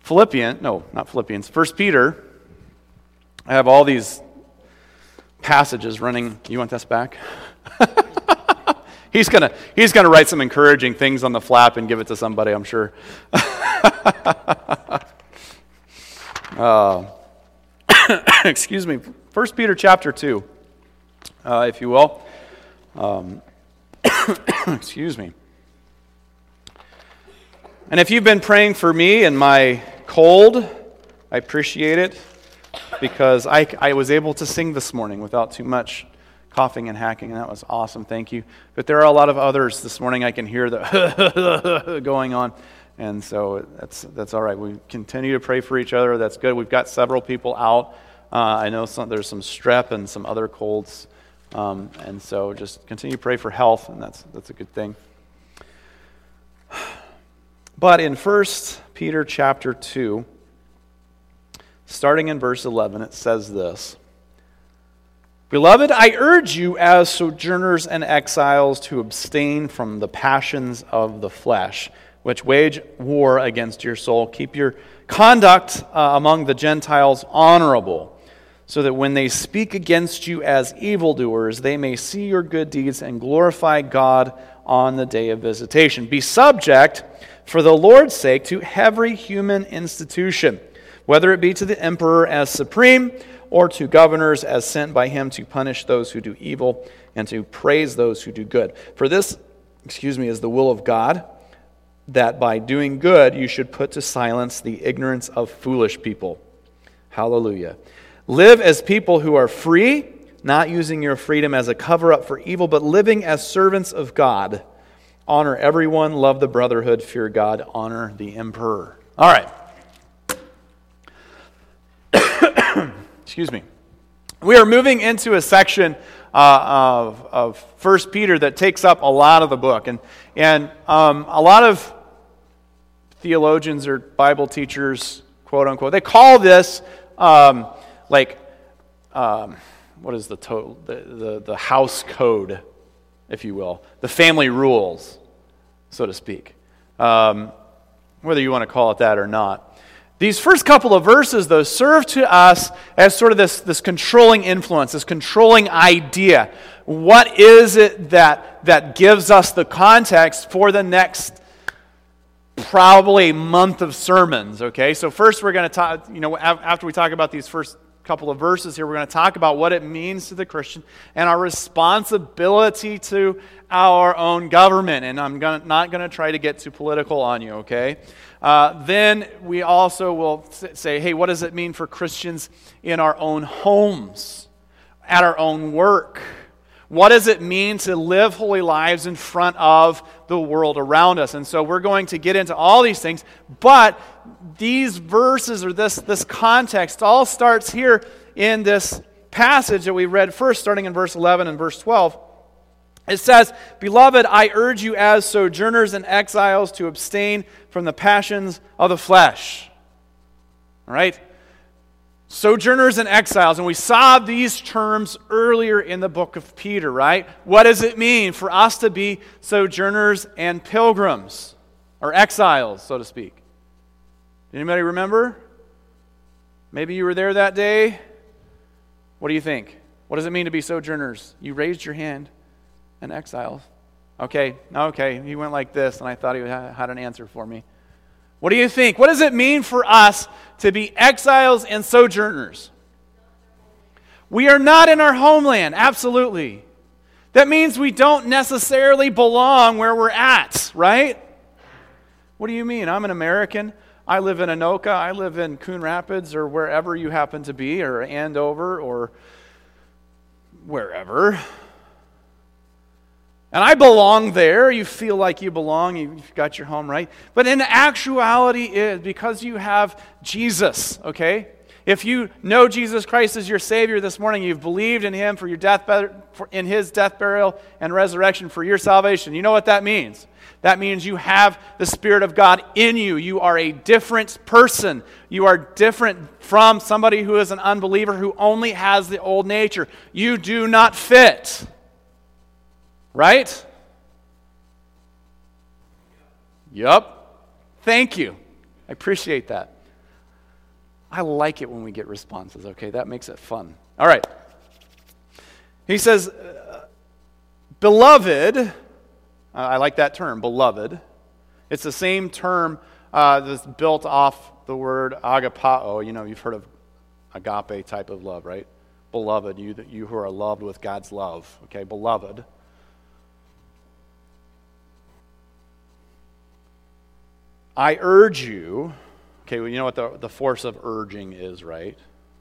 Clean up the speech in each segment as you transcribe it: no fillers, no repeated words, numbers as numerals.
First Peter. I have all these passages running. You want this back? He's gonna write some encouraging things on the flap and give it to somebody, I'm sure. Excuse me. 1 Peter chapter 2, if you will. Excuse me. And if you've been praying for me and my cold, I appreciate it, because I was able to sing this morning without too much coughing and hacking, and that was awesome. Thank you. But there are a lot of others this morning I can hear the going on, and so that's all right. We continue to pray for each other. That's good. We've got several people out. I know there's some strep and some other colds, and so just continue to pray for health, and that's a good thing. But in 1 Peter chapter 2, starting in verse 11, it says this: Beloved, I urge you as sojourners and exiles to abstain from the passions of the flesh, which wage war against your soul. Keep your conduct among the Gentiles honorable, so that when they speak against you as evildoers, they may see your good deeds and glorify God on the day of visitation. Be subject, for the Lord's sake, to every human institution, whether it be to the emperor as supreme, or to governors as sent by him to punish those who do evil and to praise those who do good. For this, is the will of God, that by doing good you should put to silence the ignorance of foolish people. Hallelujah. Live as people who are free, not using your freedom as a cover-up for evil, but living as servants of God. Honor everyone, love the brotherhood, fear God, honor the emperor. All right. Excuse me. We are moving into a section of 1 Peter that takes up a lot of the book. And a lot of theologians or Bible teachers, quote unquote, they call this what is the house code, if you will, the family rules, so to speak, whether you want to call it that or not. These first couple of verses, though, serve to us as sort of this controlling influence, this controlling idea. What is it that gives us the context for the next probably month of sermons, okay? So first we're going to talk, after we talk about these first couple of verses here, we're going to talk about what it means to the Christian and our responsibility to our own government. And I'm not going to try to get too political on you, okay? Then we also will say, hey, what does it mean for Christians in our own homes, at our own work? What does it mean to live holy lives in front of the world around us? And so we're going to get into all these things, but these verses or this context all starts here in this passage that we read first, starting in verse 11 and verse 12. It says, Beloved, I urge you as sojourners and exiles to abstain from the passions of the flesh. All right? Sojourners and exiles. And we saw these terms earlier in the book of Peter, right? What does it mean for us to be sojourners and pilgrims? Or exiles, so to speak. Anybody remember? Maybe you were there that day. What do you think? What does it mean to be sojourners? You raised your hand. And exiles. Okay, he went like this, and I thought he had an answer for me. What do you think? What does it mean for us to be exiles and sojourners? We are not in our homeland, absolutely. That means we don't necessarily belong where we're at, right? What do you mean? I'm an American. I live in Anoka. I live in Coon Rapids or wherever you happen to be, or Andover, or wherever. And I belong there. You feel like you belong. You've got your home, right? But in actuality, it is because you have Jesus, okay? If you know Jesus Christ as your Savior this morning, you've believed in Him for your in His death, burial, and resurrection for your salvation. You know what that means? That means you have the Spirit of God in you. You are a different person. You are different from somebody who is an unbeliever who only has the old nature. You do not fit. Right? Yup. Thank you. I appreciate that. I like it when we get responses, okay? That makes it fun. All right. He says, beloved, I like that term, beloved. It's the same term that's built off the word agapao. You know, you've heard of agape type of love, right? Beloved, you who are loved with God's love, okay? Beloved. I urge you, okay, well, you know what the force of urging is, right?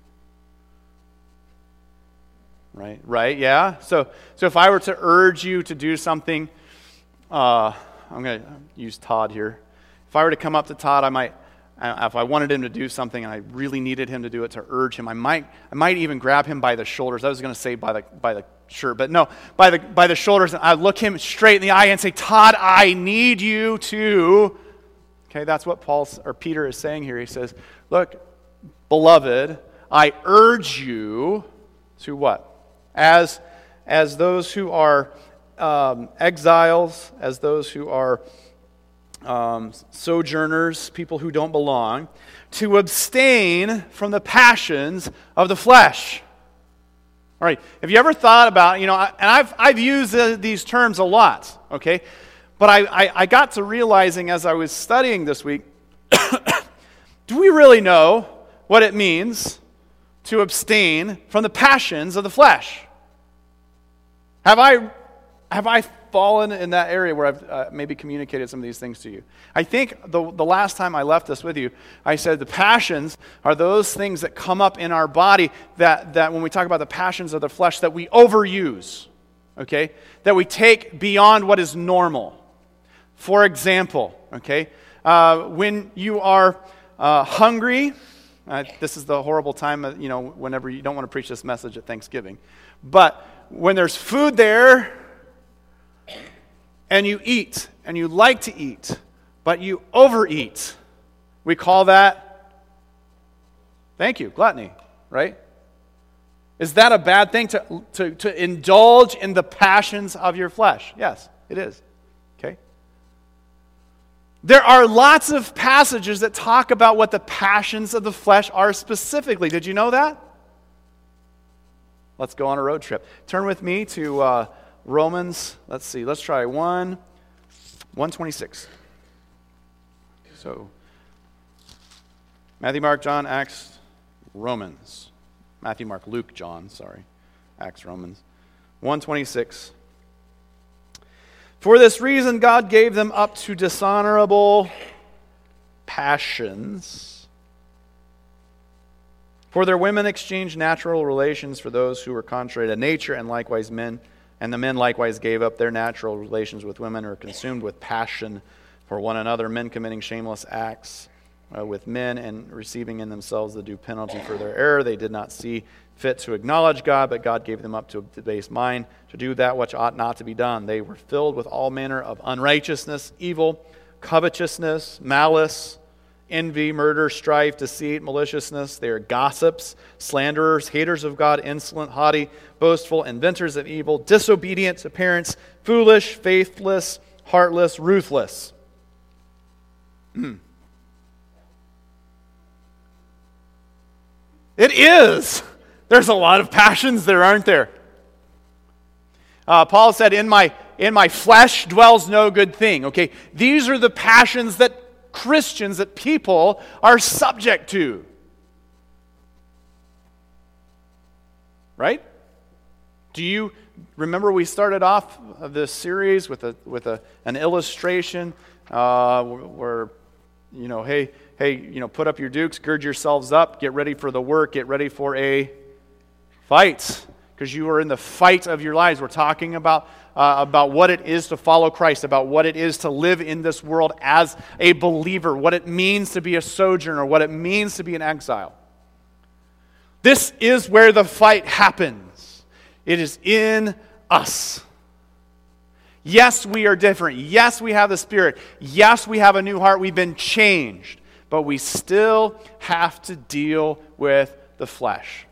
Right, yeah? So if I were to urge you to do something, I'm going to use Todd here. If I were to come up to Todd, if I wanted him to do something and I really needed him to do it, to urge him, I might even grab him by the shoulders. I was going to say by the shirt, but no, by the shoulders, and I'd look him straight in the eye and say, Todd, I need you to. Okay, that's what Peter is saying here. He says, look, beloved, I urge you to what? As those who are exiles, as those who are sojourners, people who don't belong, to abstain from the passions of the flesh. All right, have you ever thought about, and I've used these terms a lot, okay? But I got to realizing as I was studying this week, do we really know what it means to abstain from the passions of the flesh? Have I fallen in that area where I've maybe communicated some of these things to you? I think the last time I left this with you, I said the passions are those things that come up in our body that when we talk about the passions of the flesh, that we overuse, okay? That we take beyond what is normal. For example, okay, when you are hungry, this is the horrible time, whenever you don't want to preach this message at Thanksgiving, but when there's food there and you eat and you like to eat, but you overeat, we call that, thank you, gluttony, right? Is that a bad thing to indulge in the passions of your flesh? Yes, it is. Okay? There are lots of passages that talk about what the passions of the flesh are specifically. Did you know that? Let's go on a road trip. Turn with me to Romans. Let's see. Let's try 1:26. So, Matthew, Mark, John, Acts, Romans. Matthew, Mark, Luke, John, sorry. Acts, Romans. 1:26. For this reason God gave them up to dishonorable passions. For their women exchanged natural relations for those who were contrary to nature, and likewise men. And the men likewise gave up their natural relations with women, or were consumed with passion for one another, men committing shameless acts with men and receiving in themselves the due penalty for their error. They did not see fit to acknowledge God, but God gave them up to a debased mind to do that which ought not to be done. They were filled with all manner of unrighteousness, evil, covetousness, malice, envy, murder, strife, deceit, maliciousness. They are gossips, slanderers, haters of God, insolent, haughty, boastful, inventors of evil, disobedient to parents, foolish, faithless, heartless, ruthless. It is. There's a lot of passions there, aren't there? Paul said, in my flesh dwells no good thing. Okay, these are the passions that Christians, that people are subject to. Right? Do you remember we started off this series with an illustration where, hey, put up your dukes, gird yourselves up, get ready for the work, get ready for a fight, because you are in the fight of your lives. We're talking about what it is to follow Christ, about what it is to live in this world as a believer, what it means to be a sojourner, what it means to be an exile. This is where the fight happens. It is in us. Yes, we are different. Yes, we have the Spirit. Yes, we have a new heart. We've been changed. But we still have to deal with the flesh.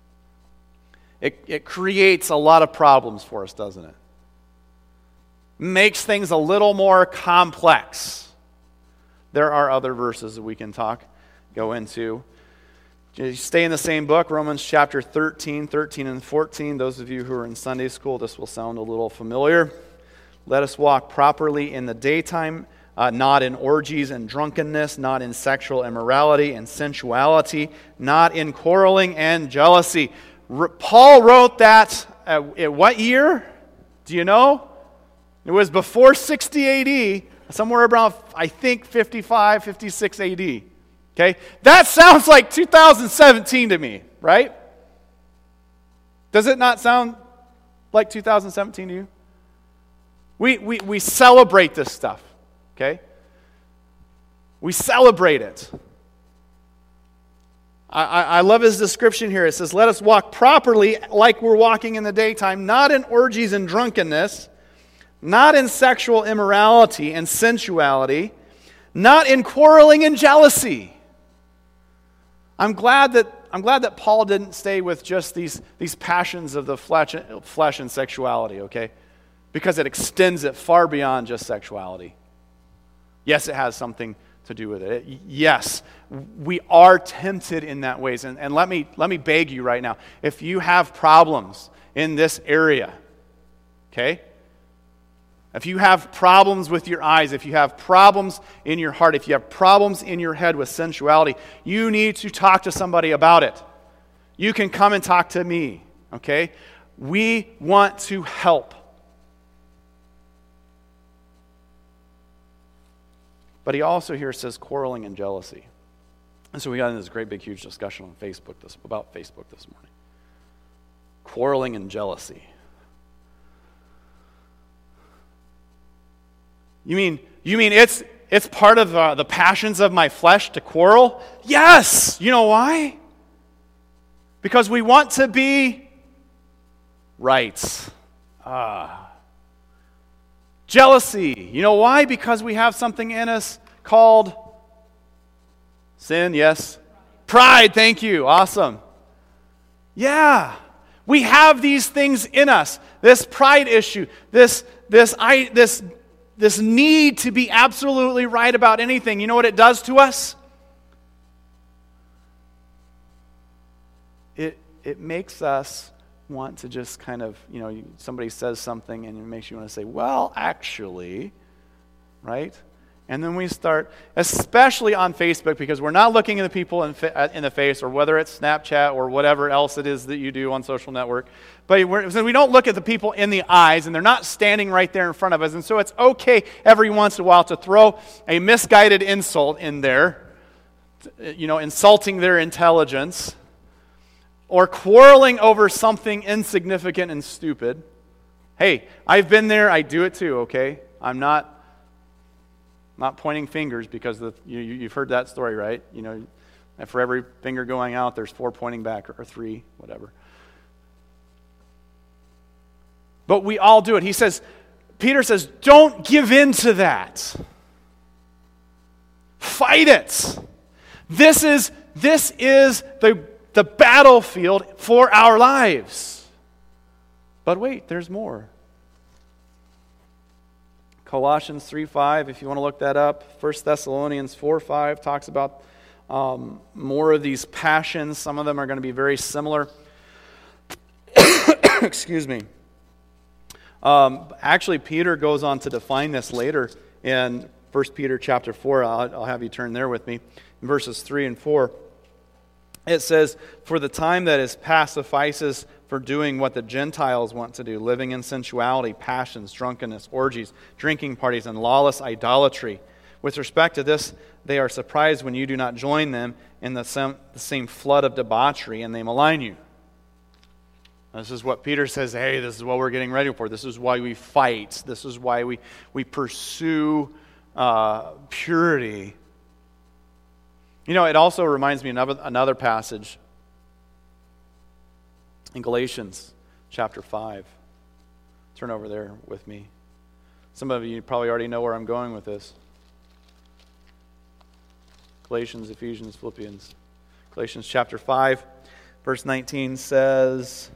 It creates a lot of problems for us, doesn't it? Makes things a little more complex. There are other verses that we can go into. Stay in the same book, Romans chapter 13 and 14. Those of you who are in Sunday school, this will sound a little familiar. Let us walk properly in the daytime, not in orgies and drunkenness, not in sexual immorality and sensuality, not in quarreling and jealousy. Paul wrote that at what year? Do you know? It was before 60 AD, somewhere around, I think, 55, 56 AD. Okay? That sounds like 2017 to me, right? Does it not sound like 2017 to you? We celebrate this stuff, okay? We celebrate it. I love his description here. It says, let us walk properly like we're walking in the daytime, not in orgies and drunkenness, not in sexual immorality and sensuality, not in quarreling and jealousy. I'm glad that Paul didn't stay with just these passions of the flesh and sexuality, okay? Because it extends it far beyond just sexuality. Yes, it has something to do with it. Yes, we are tempted in that ways. And let me beg you right now, if you have problems in this area, okay? If you have problems with your eyes, if you have problems in your heart, if you have problems in your head with sensuality, you need to talk to somebody about it. You can come and talk to me, okay? We want to help. But he also here says quarreling and jealousy. And so we got into this great big huge discussion on Facebook about Facebook this morning. Quarreling and jealousy. You mean it's part of the passions of my flesh to quarrel? Yes! You know why? Because we want to be right. Jealousy. You know why? Because we have something in us called sin, yes? Pride, thank you. Awesome. Yeah. We have these things in us. This pride issue, this need to be absolutely right about anything. You know what it does to us? It makes us want to just kind of, somebody says something and it makes you want to say, well, actually, right? And then we start, especially on Facebook, because we're not looking at the people in the face, or whether it's Snapchat or whatever else it is that you do on social network. But so we don't look at the people in the eyes, and they're not standing right there in front of us. And so it's okay every once in a while to throw a misguided insult in there, insulting their intelligence, or quarreling over something insignificant and stupid. Hey, I've been there. I do it too, okay? I'm not pointing fingers, because you've heard that story, right? And for every finger going out, there's 4 pointing back, or 3, whatever. But we all do it. Peter says, don't give in to that. Fight it. This is the battlefield for our lives. But wait, there's more. Colossians 3:5, if you want to look that up. 1 Thessalonians 4:5 talks about more of these passions. Some of them are going to be very similar. Excuse me. Actually, Peter goes on to define this later in 1 Peter chapter 4. I'll have you turn there with me. In verses 3 and 4. It says, for the time that is past suffices for doing what the Gentiles want to do, living in sensuality, passions, drunkenness, orgies, drinking parties, and lawless idolatry. With respect to this, they are surprised when you do not join them in the same flood of debauchery, and they malign you. This is what Peter says, hey, this is what we're getting ready for. This is why we fight. This is why we pursue purity. It also reminds me of another passage in Galatians chapter 5. Turn over there with me. Some of you probably already know where I'm going with this. Galatians, Ephesians, Philippians. Galatians chapter 5, verse 19 says,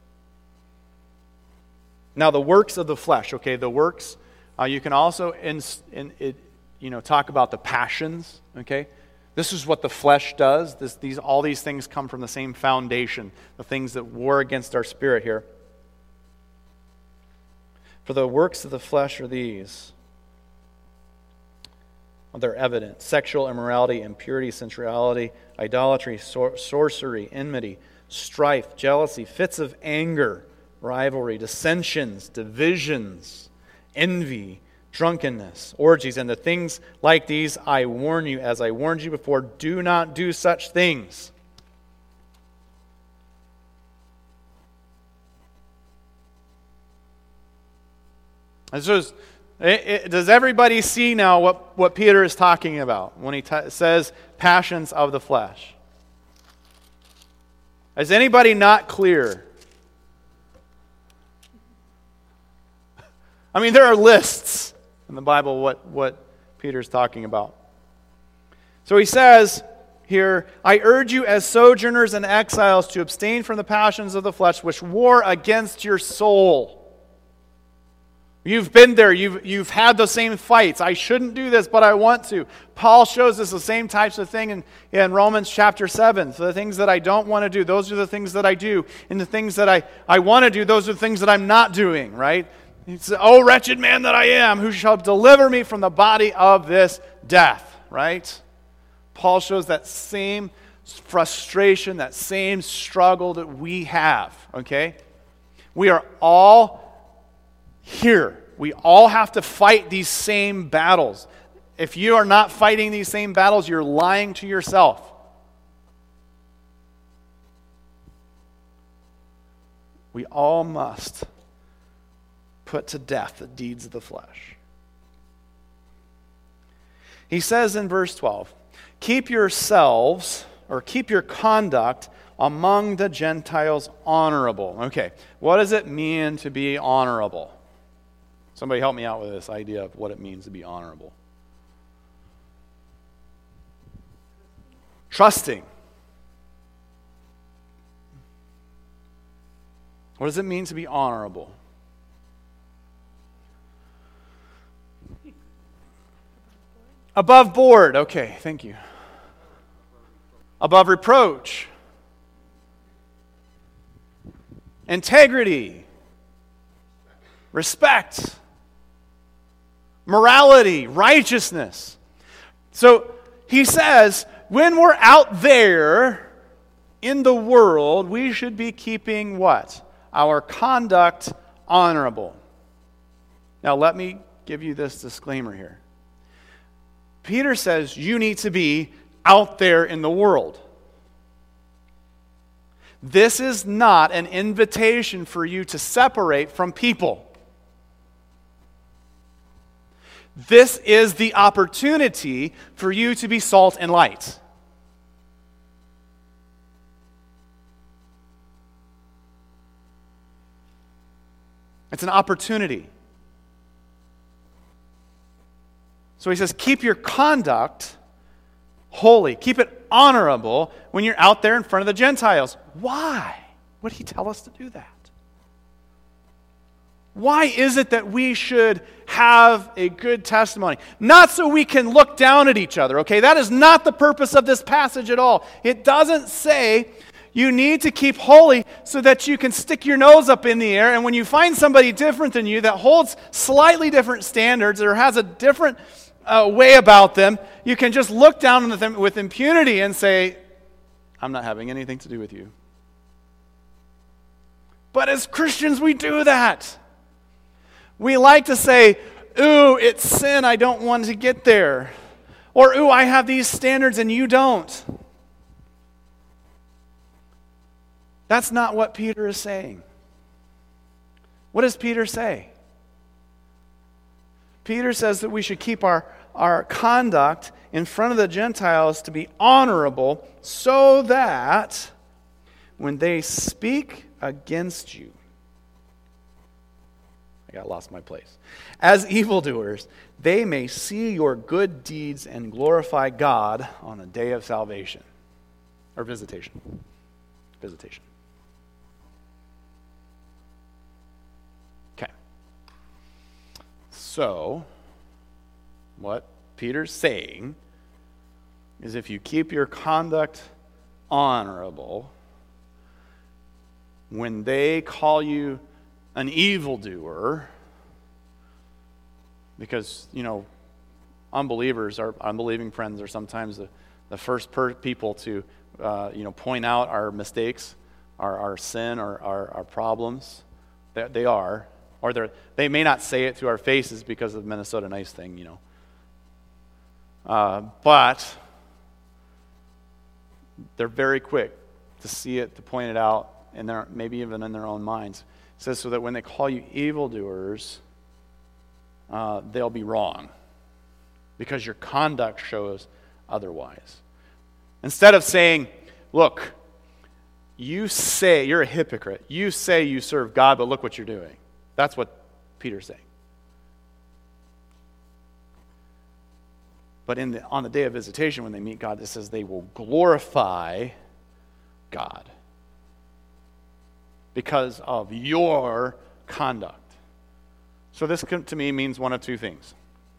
now the works of the flesh, okay, the works, you can also talk about the passions, okay? This is what the flesh does. All these things come from the same foundation, the things that war against our spirit here. For the works of the flesh are these. They're evident: sexual immorality, impurity, sensuality, idolatry, sorcery, enmity, strife, jealousy, fits of anger, rivalry, dissensions, divisions, envy, drunkenness, orgies, and the things like these I warn you, as I warned you before, do not do such things. Does everybody see now what Peter is talking about when he says passions of the flesh? Is anybody not clear? I mean, there are lists in the Bible what Peter's talking about. So he says here, I urge you as sojourners and exiles to abstain from the passions of the flesh which war against your soul. You've been there. You've had the same fights. I shouldn't do this, but I want to. Paul shows us the same types of thing in Romans chapter 7. So the things that I don't want to do, those are the things that I do. And the things that I want to do, those are the things that I'm not doing, right? It's, oh, wretched man that I am, who shall deliver me from the body of this death, right? Paul shows that same frustration, that same struggle that we have, okay? We are all here. We all have to fight these same battles. If you are not fighting these same battles, you're lying to yourself. We all must put to death the deeds of the flesh. He says in verse 12, keep yourselves, or keep your conduct among the Gentiles honorable. Okay, what does it mean to be honorable? Somebody help me out with this idea of what it means to be honorable. Trusting. What does it mean to be honorable? Above board. Okay, thank you. Above reproach. Integrity. Respect. Morality, righteousness. So he says, when we're out there in the world, we should be keeping what? Our conduct honorable. Now let me give you this disclaimer here. Peter says you need to be out there in the world. This is not an invitation for you to separate from people. This is the opportunity for you to be salt and light. It's an opportunity. So he says, keep your conduct holy. Keep it honorable when you're out there in front of the Gentiles. Why would he tell us to do that? Why is it that we should have a good testimony? Not so we can look down at each other, okay? That is not the purpose of this passage at all. It doesn't say you need to keep holy so that you can stick your nose up in the air, and when you find somebody different than you that holds slightly different standards or has a different way about them, you can just look down on them with impunity and say, I'm not having anything to do with you. But as Christians, we do that. We like to say, ooh, it's sin, I don't want to get there. Or, ooh, I have these standards and you don't. That's not what Peter is saying. What does Peter say? Peter says that we should keep our conduct in front of the Gentiles to be honorable so that when they speak against you, I lost my place. As evildoers, they may see your good deeds and glorify God on the day of salvation. Or visitation. Visitation. Okay. So, what Peter's saying is if you keep your conduct honorable, when they call you an evildoer, because, unbelieving friends are sometimes the first people to, point out our mistakes, our sin, or our problems. They are. Or they may not say it to our faces because of the Minnesota Nice thing, but they're very quick to see it, to point it out, and maybe even in their own minds. It says so that when they call you evildoers, they'll be wrong because your conduct shows otherwise. Instead of saying, look, you say, you're a hypocrite. You say you serve God, but look what you're doing. That's what Peter's saying. But on the day of visitation, when they meet God, it says they will glorify God because of your conduct. So this, to me, means one of two things.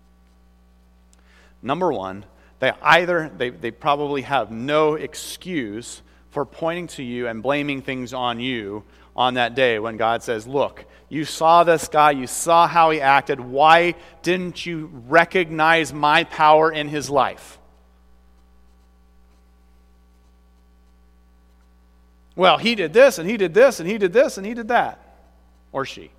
Number one, they probably have no excuse for pointing to you and blaming things on you on that day when God says, look, you saw this guy, you saw how he acted, why didn't you recognize my power in his life? Well, he did this, and he did this, and he did this, and he did that. Or she.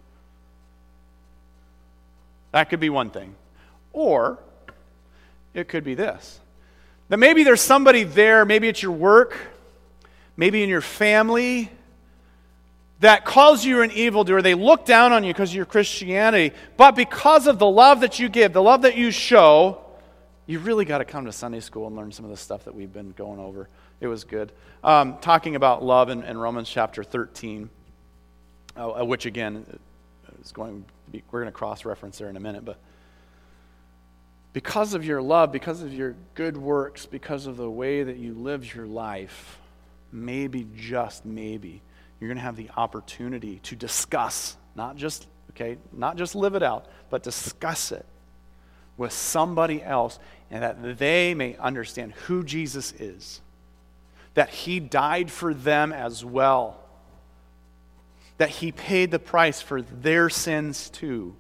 That could be one thing. Or it could be this. That maybe there's somebody there, maybe it's your work, maybe in your family, that calls you an evildoer. They look down on you because of your Christianity, but because of the love that you give, the love that you show, you really got to come to Sunday school and learn some of the stuff that we've been going over. It was good. Talking about love in Romans chapter 13, which again is going to be, we're going to cross-reference there in a minute, but because of your love, because of your good works, because of the way that you live your life, maybe, just maybe, you're going to have the opportunity to discuss, not just live it out, but discuss it with somebody else, and that they may understand who Jesus is, that he died for them as well, that he paid the price for their sins too.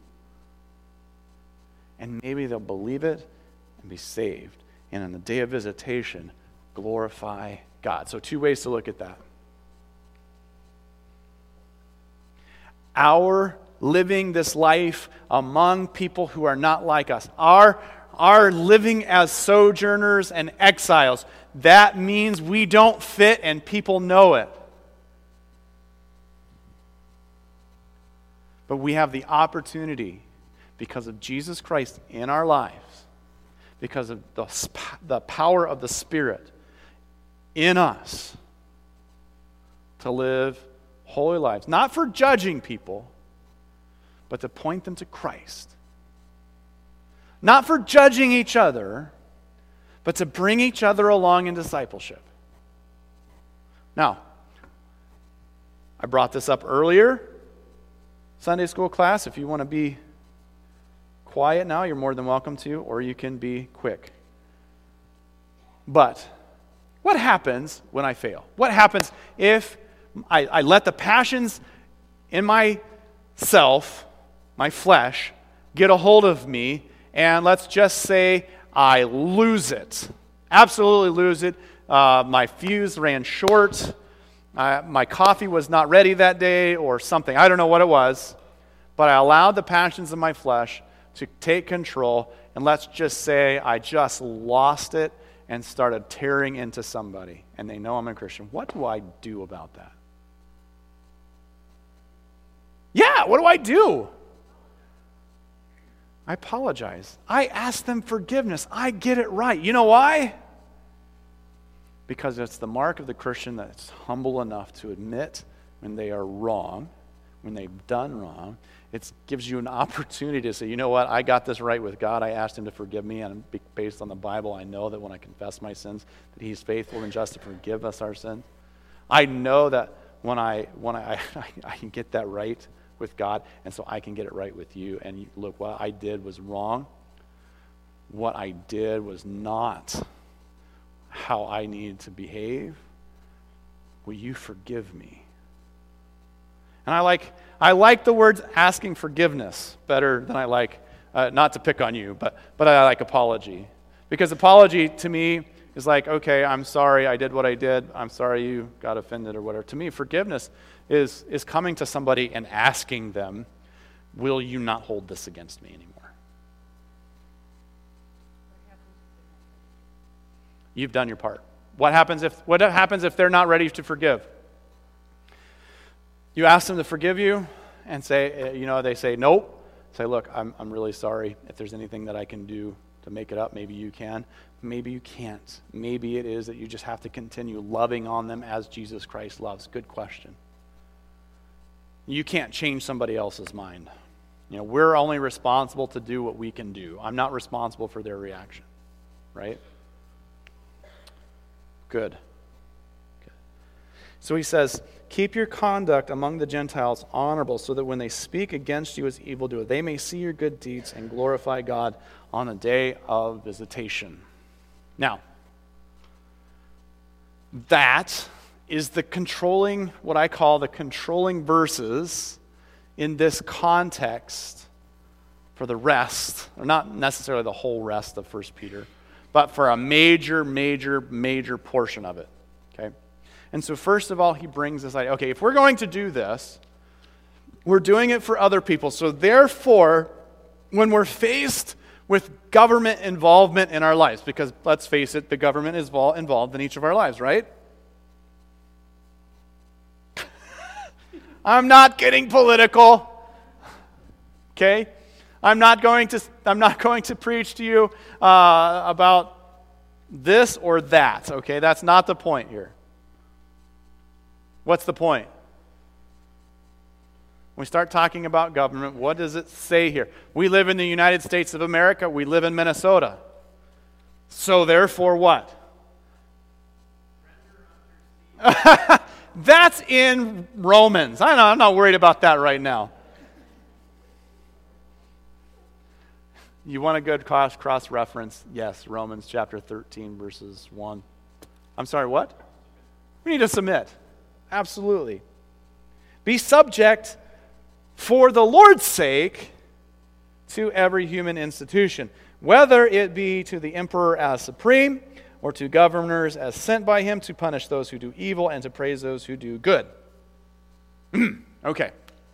And maybe they'll believe it and be saved. And on the day of visitation, glorify God. So 2 ways to look at that. Our living this life among people who are not like us, our living as sojourners and exiles, that means we don't fit and people know it. But we have the opportunity, because of Jesus Christ in our lives, because of the power of the Spirit in us, to live holy lives, not for judging people, but to point them to Christ. Not for judging each other, but to bring each other along in discipleship. Now, I brought this up earlier, Sunday school class. If you want to be quiet now, you're more than welcome to, or you can be quick. But what happens when I fail? What happens if I let the passions in myself, my flesh, get a hold of me, and let's just say I lose it. Absolutely lose it. My fuse ran short. My coffee was not ready that day or something. I don't know what it was. But I allowed the passions of my flesh to take control, and let's just say I just lost it and started tearing into somebody, and they know I'm a Christian. What do I do about that? Yeah, what do I do? I apologize. I ask them forgiveness. I get it right. You know why? Because it's the mark of the Christian that's humble enough to admit when they are wrong, when they've done wrong. It gives you an opportunity to say, you know what, I got this right with God. I asked him to forgive me, and based on the Bible, I know that when I confess my sins, that he's faithful and just to forgive us our sins. I know that when I can get that right with God, and so I can get it right with you. And look, what I did was wrong. What I did was not how I need to behave. Will you forgive me? And I like the words asking forgiveness better than I like, not to pick on you, but I like apology. Because apology to me is like, okay, I'm sorry I did what I did. I'm sorry you got offended or whatever. To me, forgiveness is coming to somebody and asking them, will you not hold this against me anymore? You've done your part. What happens if they're not ready to forgive? You ask them to forgive you and say, they say nope. Say, look, I'm really sorry. If there's anything that I can do to make it up, maybe you can. Maybe you can't. Maybe it is that you just have to continue loving on them as Jesus Christ loves. Good question. You can't change somebody else's mind. We're only responsible to do what we can do. I'm not responsible for their reaction, right? Good. So he says, keep your conduct among the Gentiles honorable, so that when they speak against you as evildoers, they may see your good deeds and glorify God on the day of visitation. Now, that is what I call the controlling verses in this context for the rest, or not necessarily the whole rest of 1 Peter, but for a major, major, major portion of it. Okay? And so first of all, he brings this idea, okay, if we're going to do this, we're doing it for other people. So therefore, when we're faced with government involvement in our lives, because let's face it, the government is involved in each of our lives, right? I'm not getting political. Okay? I'm not going to preach to you about this or that. Okay? That's not the point here. What's the point? When we start talking about government, what does it say here? We live in the United States of America. We live in Minnesota. So therefore what? That's in Romans. I know, I'm not worried about that right now. You want a good cross-reference? Yes, Romans chapter 13, verses 1. I'm sorry, what? We need to submit. Absolutely. Be subject for the Lord's sake to every human institution, whether it be to the emperor as supreme, or to governors as sent by him to punish those who do evil and to praise those who do good. Okay.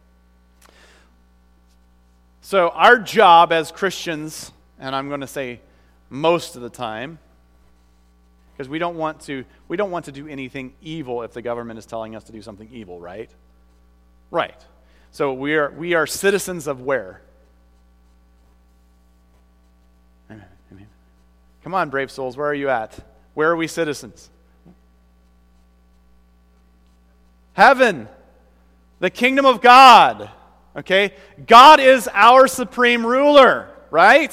So our job as Christians, and I'm going to say most of the time, because we don't want to do anything evil if the government is telling us to do something evil, right? Right. So we are citizens of where? Amen. Come on, brave souls, where are you at? Where are we citizens? Heaven, the kingdom of God. Okay? God is our supreme ruler, right?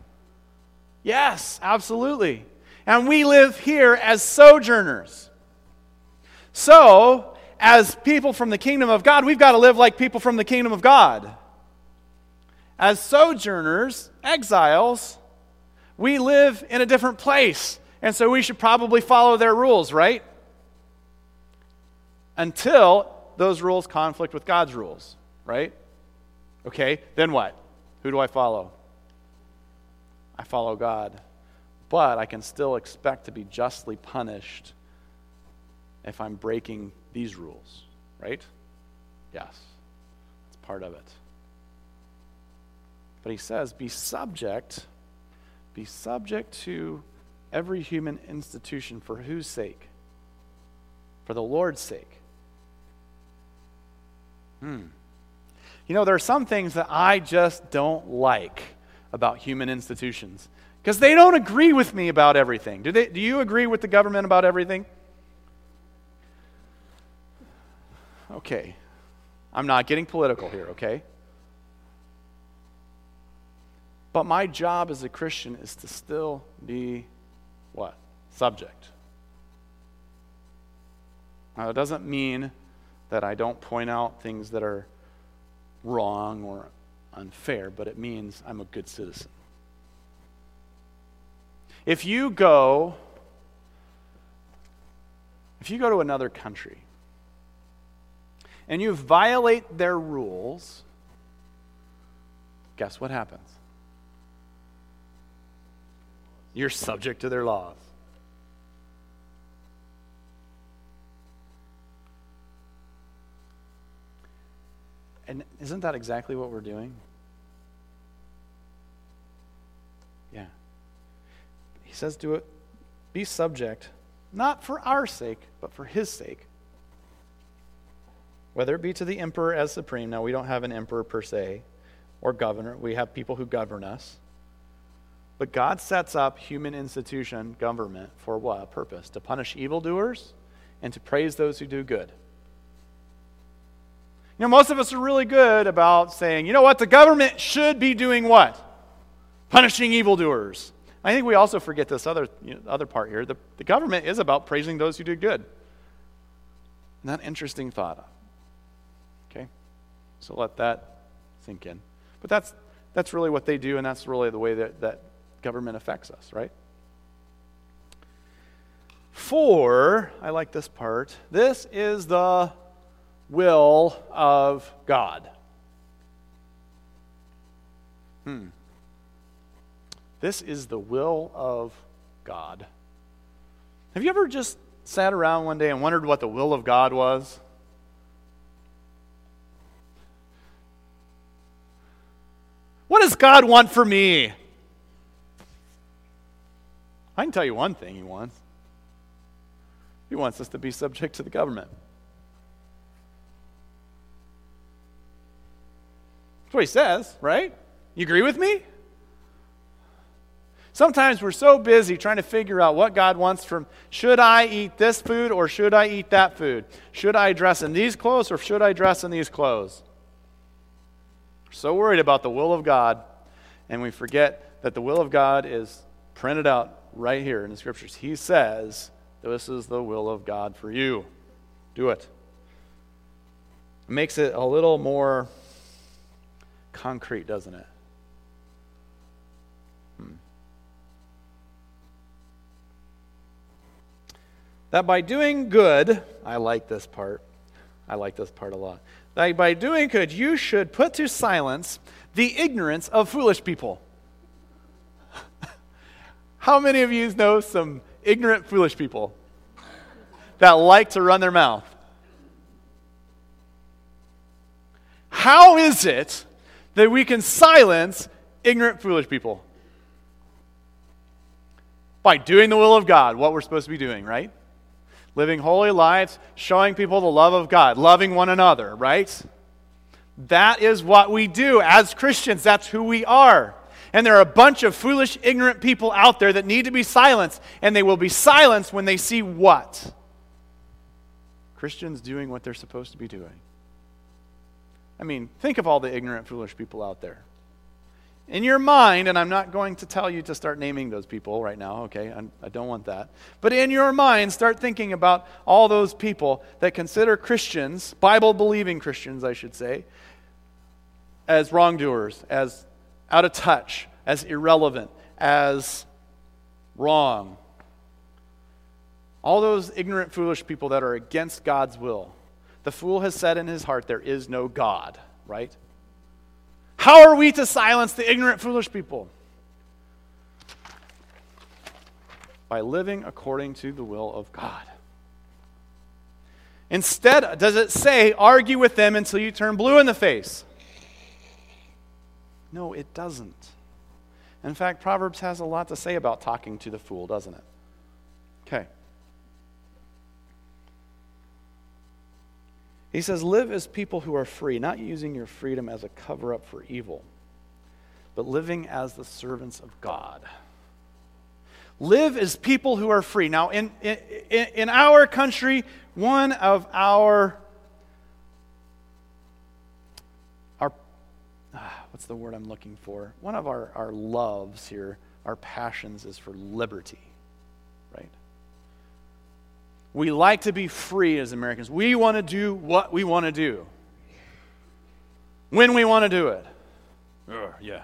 Yes, absolutely. And we live here as sojourners. So, as people from the kingdom of God, we've got to live like people from the kingdom of God. As sojourners, exiles, we live in a different place. And so we should probably follow their rules, right? Until those rules conflict with God's rules, right? Okay, then what? Who do I follow? I follow God. But I can still expect to be justly punished if I'm breaking these rules, right? Yes, it's part of it. But he says, be subject to every human institution. For whose sake? For the Lord's sake. There are some things that I just don't like about human institutions because they don't agree with me about everything. Do you agree with the government about everything? Okay. I'm not getting political here, okay? But my job as a Christian is to still be what? Subject. Now, it doesn't mean that I don't point out things that are wrong or unfair, but it means I'm a good citizen. If you go if you go to another country and you violate their rules, guess what happens? You're subject to their laws. And isn't that exactly what we're doing? Yeah. He says, do it, be subject, not for our sake, but for his sake. Whether it be to the emperor as supreme. Now, we don't have an emperor per se, or governor. We have people who govern us. But God sets up human institution, government, for what? A purpose. To punish evildoers and to praise those who do good. You know, most of us are really good about saying, you know what, the government should be doing what? Punishing evildoers. I think we also forget this other part here. The government is about praising those who do good. Not interesting thought. Okay? So let that sink in. But that's really what they do, and that's really the way that government affects us, right? For, I like this part, this is the will of God. This is the will of God. Have you ever just sat around one day and wondered what the will of God was? What does God want for me? I can tell you one thing he wants. He wants us to be subject to the government. That's what he says, right? You agree with me? Sometimes we're so busy trying to figure out what God wants from, should I eat this food or should I eat that food? Should I dress in these clothes or should I dress in these clothes? We're so worried about the will of God, and we forget that the will of God is printed out right here in the Scriptures. He says, this is the will of God for you. Do it. It makes it a little more concrete, doesn't it? That by doing good, I like this part. I like this part a lot. That by doing good, you should put to silence the ignorance of foolish people. How many of you know some ignorant, foolish people that like to run their mouth? How is it that we can silence ignorant, foolish people? By doing the will of God, what we're supposed to be doing, right? Living holy lives, showing people the love of God, loving one another, right? That is what we do as Christians. That's who we are. And there are a bunch of foolish, ignorant people out there that need to be silenced, and they will be silenced when they see what? Christians doing what they're supposed to be doing. I mean, think of all the ignorant, foolish people out there. In your mind, and I'm not going to tell you to start naming those people right now, okay? I don't want that. But in your mind, start thinking about all those people that consider Christians, Bible-believing Christians, I should say, as wrongdoers, as out of touch, as irrelevant, as wrong. All those ignorant, foolish people that are against God's will. The fool has said in his heart, there is no God, right? How are we to silence the ignorant, foolish people? By living according to the will of God. Instead, does it say, argue with them until you turn blue in the face? No, it doesn't. In fact, Proverbs has a lot to say about talking to the fool, doesn't it? Okay. He says, live as people who are free, not using your freedom as a cover-up for evil, but living as the servants of God. Live as people who are free. Now, in our country, one of our what's the word I'm looking for? One of our loves here, our passions is for liberty, right? We like to be free as Americans. We want to do what we want to do. When we want to do it. Yeah.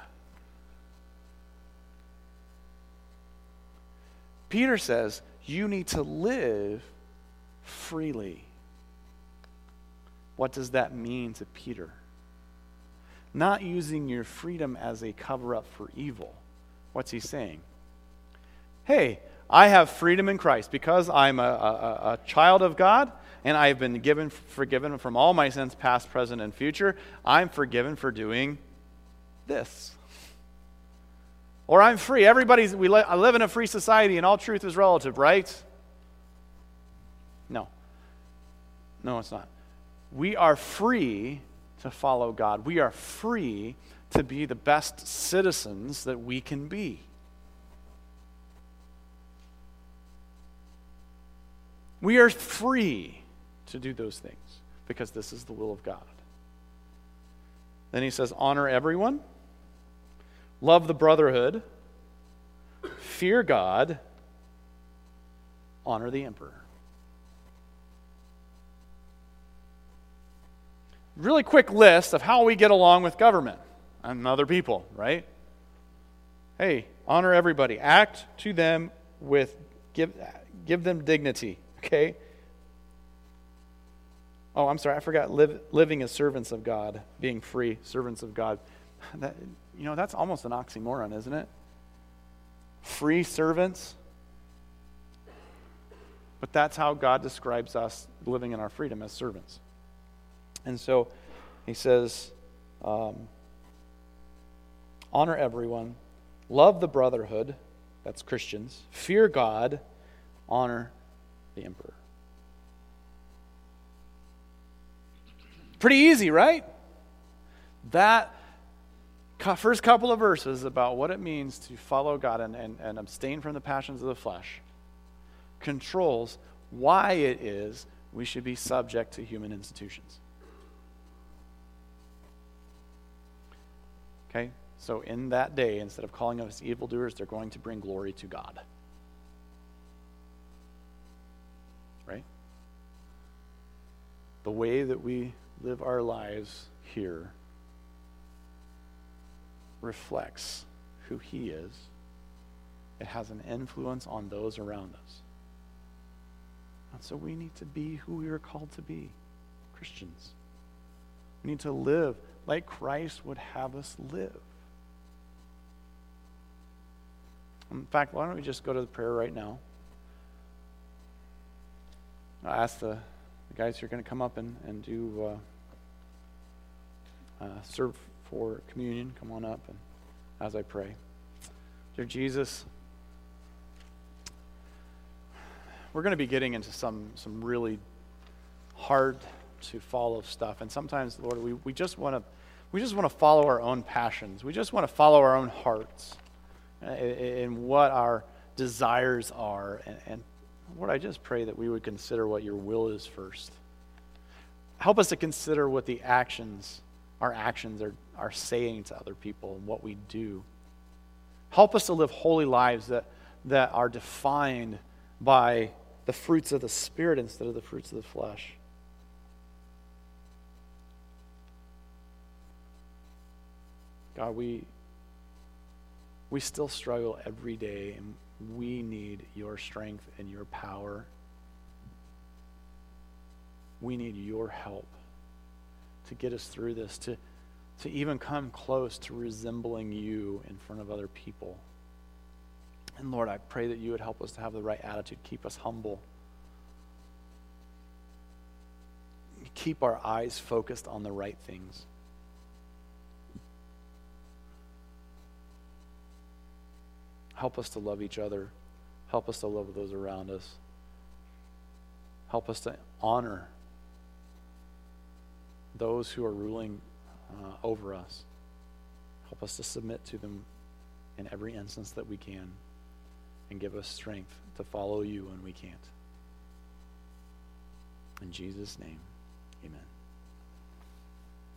Peter says, you need to live freely. What does that mean to Peter? Not using your freedom as a cover-up for evil. What's he saying? Hey, I have freedom in Christ because I'm a child of God, and I have been forgiven from all my sins, past, present, and future. I'm forgiven for doing this. Or I'm free. I live in a free society, and all truth is relative, right? No. No, it's not. We are free to follow God. We are free to be the best citizens that we can be. We are free to do those things because this is the will of God. Then he says, honor everyone, love the brotherhood, fear God, honor the emperor. Really quick list of how we get along with government and other people, right? Hey, honor everybody. Act to them with, give them dignity, okay? Oh, I'm sorry, I forgot living as servants of God, being free, servants of God. That's almost an oxymoron, isn't it? Free servants. But that's how God describes us living in our freedom as servants. And so he says, honor everyone, love the brotherhood, that's Christians, fear God, honor the emperor. Pretty easy, right? That first couple of verses about what it means to follow God and abstain from the passions of the flesh controls why it is we should be subject to human institutions. Okay? So in that day, instead of calling us evildoers, they're going to bring glory to God. Right? The way that we live our lives here reflects who He is. It has an influence on those around us. And so we need to be who we are called to be, Christians. We need to live like Christ would have us live. In fact, why don't we just go to the prayer right now? I'll ask the guys who are going to come up and do serve for communion. Come on up and as I pray. Dear Jesus, we're going to be getting into some really hard to follow stuff, and sometimes, Lord, we just want to follow our own passions. We just want to follow our own hearts and what our desires are. And Lord, I just pray that we would consider what your will is first. Help us to consider what our actions are saying to other people and what we do. Help us to live holy lives that are defined by the fruits of the Spirit instead of the fruits of the flesh. God, we still struggle every day, and we need your strength and your power. We need your help to get us through this, to even come close to resembling you in front of other people. And Lord, I pray that you would help us to have the right attitude, keep us humble, keep our eyes focused on the right things. Help us to love each other. Help us to love those around us. Help us to honor those who are ruling over us. Help us to submit to them in every instance that we can, and give us strength to follow you when we can't. In Jesus' name, amen.